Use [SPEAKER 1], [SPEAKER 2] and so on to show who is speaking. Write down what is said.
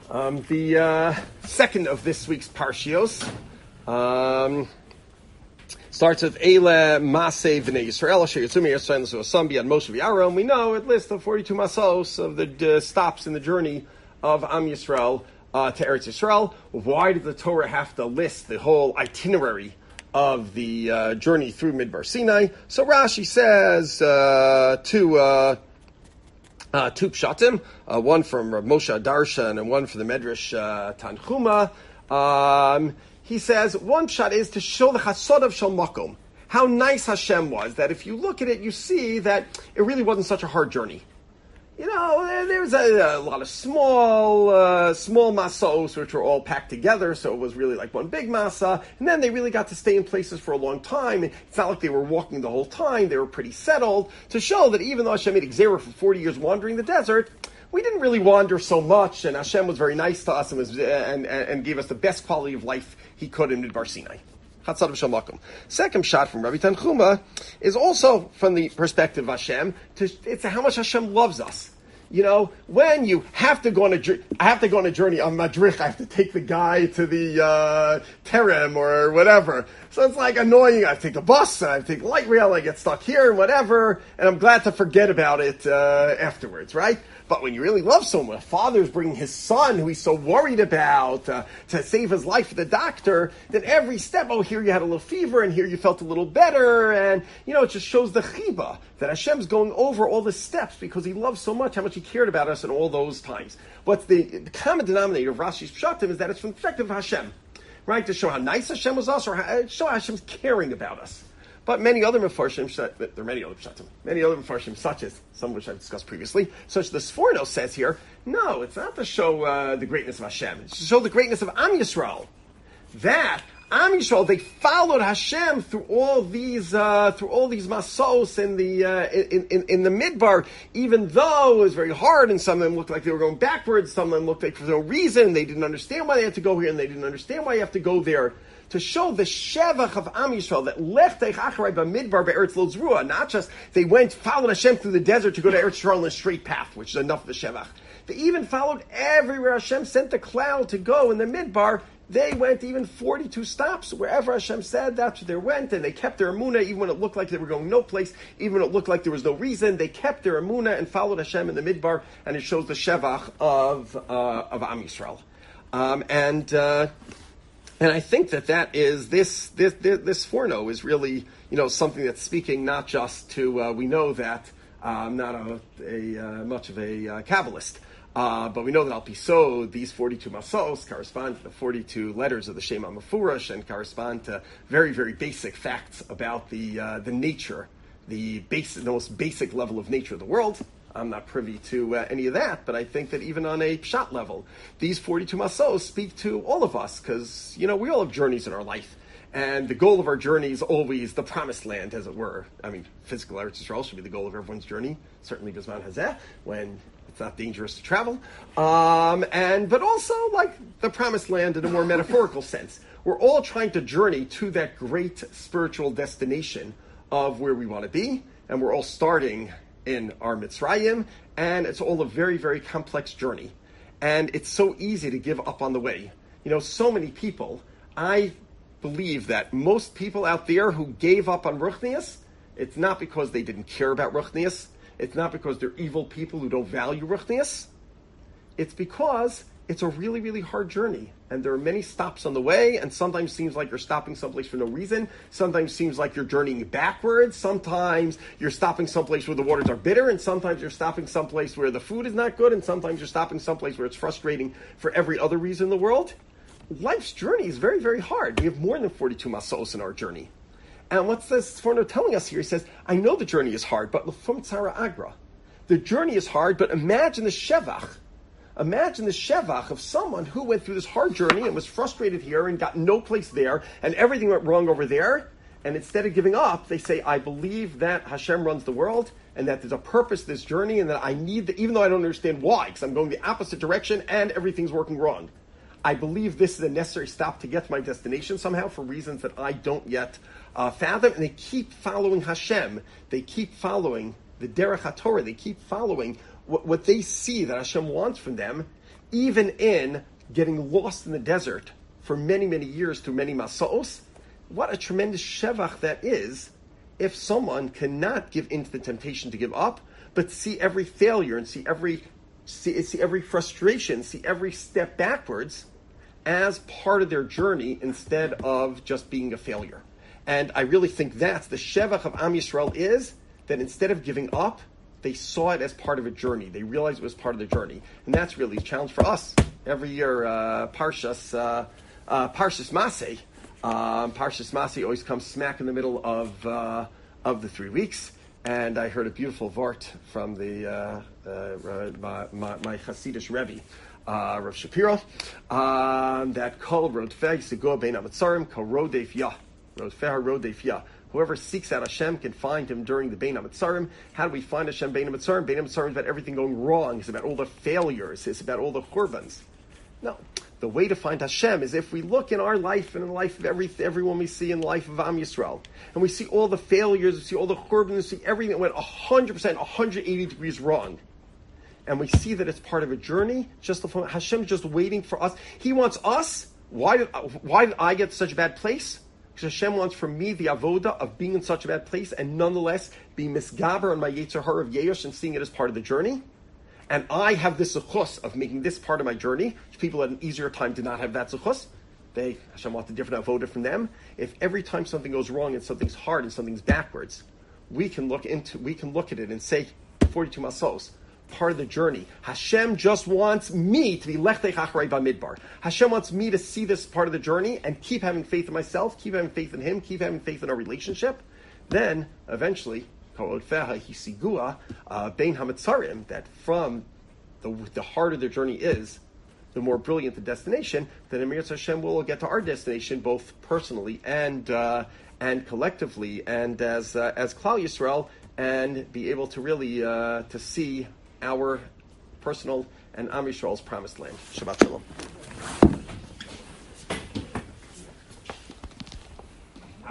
[SPEAKER 1] The second of this week's Parshios starts with Eile Masei B'nei Yisrael, Asher Yitzum Yisrael L'Sam B'Yad Moshe V'Aaron. We know it lists the 42 masos of the stops in the journey of Am Yisrael to Eretz Yisrael. Why did the Torah have to list the whole itinerary of the journey through Midbar Sinai? So Rashi says two pshatim, one from Rav Moshe Darshan and one from the Medrash Tanchuma. He says one pshat is to show the chasod of Shel Makom, how nice Hashem was, that if you look at it, you see that it really wasn't such a hard journey. You know, there's a lot of small masos which were all packed together, so it was really like one big masa, and then they really got to stay in places for a long time. It's not like they were walking the whole time, they were pretty settled, to show that even though Hashem made Xerah for 40 years wandering the desert, we didn't really wander so much, and Hashem was very nice to us and gave us the best quality of life He could in Midbar Sinai. Chatzad of Shel Makom. Second shot from Rabbi Tanchuma is also from the perspective of Hashem. It's how much Hashem loves us. You know, when you have to go on a journey on Madrich, I have to take the guy to the Terem or whatever. So it's like annoying. I have to take the bus, and I have to take the light rail, I get stuck here and whatever, and I'm glad to forget about it afterwards, right? But when you really love someone, a father's bringing his son, who he's so worried about, to save his life at the doctor, then every step, here you had a little fever, and here you felt a little better, and, it just shows the chiba, that Hashem's going over all the steps, because He loves so much, how much He cared about us in all those times. But the common denominator of Rashi's Pshatim is that it's from the perspective of Hashem, right? To show how nice Hashem was us, or show how Hashem's caring about us. But many other Mefarshim, there are many other Mefarshim, such as some of which I've discussed previously, such as the Sforno says here, no, it's not to show the greatness of Hashem. It's to show the greatness of Am Yisrael. That Am Yisrael, they followed Hashem through all these masos in the Midbar, even though it was very hard, and some of them looked like they were going backwards, some of them looked like for no reason, they didn't understand why they had to go here, and they didn't understand why you have to go there. To show the shevach of Am Yisrael that left Teich Acharei B'Midbar Be'eretz Lo Zerua, not just they followed Hashem through the desert to go to Eretz Yisrael in a straight path, which is enough of the shevach. They even followed everywhere Hashem sent the cloud to go in the Midbar. They went even 42 stops. Wherever Hashem said, that's where they went, and they kept their emunah even when it looked like they were going no place, even when it looked like there was no reason. They kept their emunah and followed Hashem in the Midbar, and it shows the shevach of Am Yisrael. And I think that is this forno is really something that's speaking not just to we know that I'm not much of a Kabbalist, but we know that Al Piso these 42 masos correspond to the 42 letters of the Shema Mefurash and correspond to very, very basic facts about the nature, the most basic level of nature of the world. I'm not privy to any of that, but I think that even on a pshat level, these 42 masos speak to all of us, because, we all have journeys in our life, and the goal of our journey is always the promised land, as it were. I mean, physical Eretz Yisrael should be the goal of everyone's journey, certainly Bizman Hazeh, when it's not dangerous to travel, but also, like, the promised land in a more metaphorical sense. We're all trying to journey to that great spiritual destination of where we want to be, and we're all starting in our Mitzrayim, and it's all a very, very complex journey. And it's so easy to give up on the way. So many people, I believe that most people out there who gave up on Ruchnius, it's not because they didn't care about Ruchnius, it's not because they're evil people who don't value Ruchnius, it's because it's a really, really hard journey. And there are many stops on the way, and sometimes seems like you're stopping someplace for no reason. Sometimes seems like you're journeying backwards. Sometimes you're stopping someplace where the waters are bitter, and sometimes you're stopping someplace where the food is not good, and sometimes you're stopping someplace where it's frustrating for every other reason in the world. Life's journey is very, very hard. We have more than 42 masos in our journey. And what's this Sforno telling us here? He says, I know the journey is hard, but l'fum tzara agra. The journey is hard, but imagine the shevach. Imagine the shevach of someone who went through this hard journey and was frustrated here and got no place there, and everything went wrong over there, and instead of giving up, they say, I believe that Hashem runs the world, and that there's a purpose to this journey, and that I need, even though I don't understand why, because I'm going the opposite direction, and everything's working wrong. I believe this is a necessary stop to get to my destination somehow for reasons that I don't yet fathom, and they keep following Hashem. They keep following the Derech HaTorah. They keep following what they see that Hashem wants from them, even in getting lost in the desert for many, many years through many masos, what a tremendous shevach that is if someone cannot give in to the temptation to give up, but see every failure and see every frustration, see every step backwards as part of their journey instead of just being a failure. And I really think that's the shevach of Am Yisrael, is that instead of giving up, they saw it as part of a journey. They realized it was part of the journey. And that's really a challenge for us. Every year, Parshas Maseh. Parshas Maseh always comes smack in the middle of the 3 weeks. And I heard a beautiful vart from my Hasidish Rebbe, Rav Shapiro, that Kol Rodfeh Segor Bein Amatzarim Kol Rodef Yah. Rodfeh Rodef Yah. Whoever seeks out Hashem can find Him during the Bein Amatzarim. How do we find Hashem Bein Amatzarim? Bein Amatzarim is about everything going wrong. It's about all the failures. It's about all the churbans. No. The way to find Hashem is if we look in our life and in the life of everyone we see in the life of Am Yisrael, and we see all the failures, we see all the churbans, we see everything that went 100%, 180 degrees wrong. And we see that it's part of a journey. Hashem is just waiting for us. He wants us. Why did I get to such a bad place? Because Hashem wants from me the avoda of being in such a bad place and nonetheless being misgaber on my Yetzer Hara of Yesh and seeing it as part of the journey. And I have this zechus of making this part of my journey. People at an easier time did not have that zechus. Hashem wants a different avoda from them. If every time something goes wrong and something's hard and something's backwards, we can look at it and say, 42 masos, part of the journey. Hashem just wants me to be lechtech acharei bamidbar. Hashem wants me to see this part of the journey and keep having faith in myself, keep having faith in Him, keep having faith in our relationship. Then, eventually, that from the harder the journey is, the more brilliant the destination, then Amir Hashem will get to our destination both personally and collectively and as Klal Yisrael, and be able to really to see our personal and Am Yisrael's promised land. Shabbat Shalom.